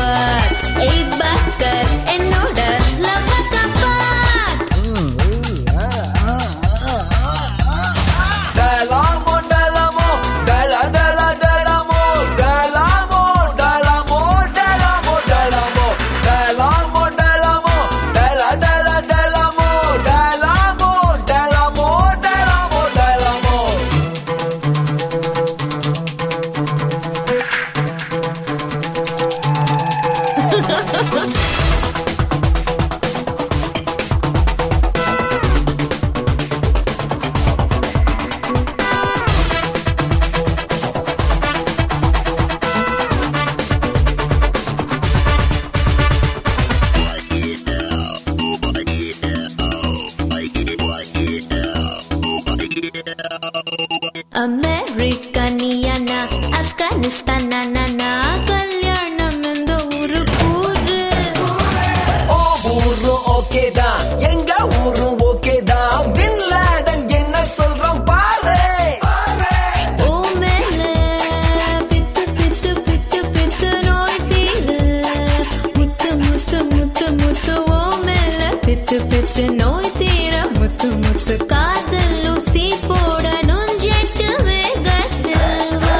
அமெரிக்கனியானா ஆப்கானிஸ்தானா கல்யாணம் இந்த ஊரு ஊரு ஓ ஊரு ஓகே தான் எங்க ஊரு ஓகே தான் பின் லாடன் என்ன சொல்றான் பாரு ஓ மேல பித்து பித்து பித்து பித்து நோய் தீரு முத்து முத்து முத்து முத்து ஓ மேல பித்து பித்து நோய் தீர முத்து முத்து காதல் ஊசி போட நுஞ்செட்டு வேகத்தில் வா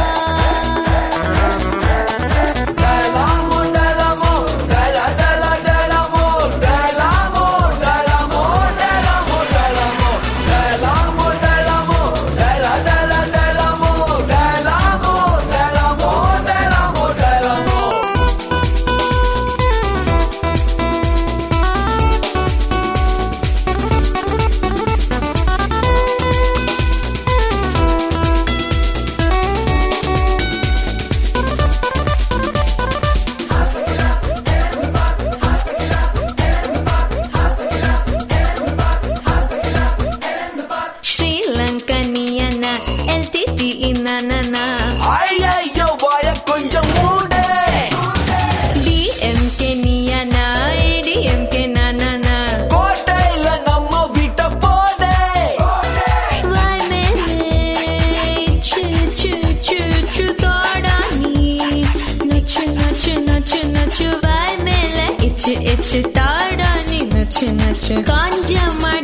ஸ்ரீலங்கனியானா எல்டிடி இன்னானா ஐயோ வாய கொஞ்சம் மூடு டிஎம்கே நியானா ஏடிஎம்கே நானா கோட்டையில நம்ம வீட்டை போடு வாய் மேலே சு சு சு சு தோடா நீ நச்சு நச்சு நச்சு நச்சு வாய் மேலே இச்சு இச்சு தாடா நீ நச்சு நச்சு காஞ்ச